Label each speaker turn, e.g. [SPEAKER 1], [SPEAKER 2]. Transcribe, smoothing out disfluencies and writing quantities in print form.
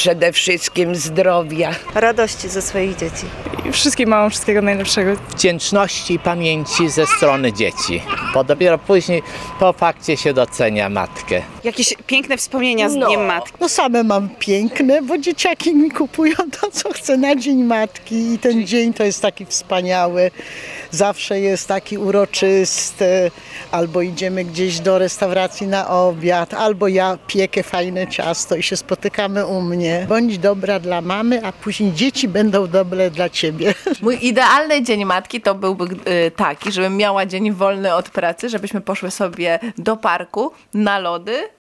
[SPEAKER 1] przede wszystkim zdrowia.
[SPEAKER 2] Radości ze swoich dzieci.
[SPEAKER 3] I wszystkim mamom wszystkiego najlepszego.
[SPEAKER 4] Wdzięczności i pamięci ze strony dzieci, bo dopiero później po fakcie się docenia matkę.
[SPEAKER 2] Jakieś piękne wspomnienia z Dniem Matki.
[SPEAKER 5] No same mam piękne, bo dzieciaki mi kupują to, co chcę na Dzień Matki i ten dzień to jest taki wspaniały. Zawsze jest taki uroczysty, albo idziemy gdzieś do restauracji na obiad, albo ja piekę fajne ciasto i się spotykamy u mnie. Bądź dobra dla mamy, a później dzieci będą dobre dla ciebie.
[SPEAKER 6] Mój idealny Dzień Matki to byłby taki, żebym miała dzień wolny od pracy, żebyśmy poszły sobie do parku na lody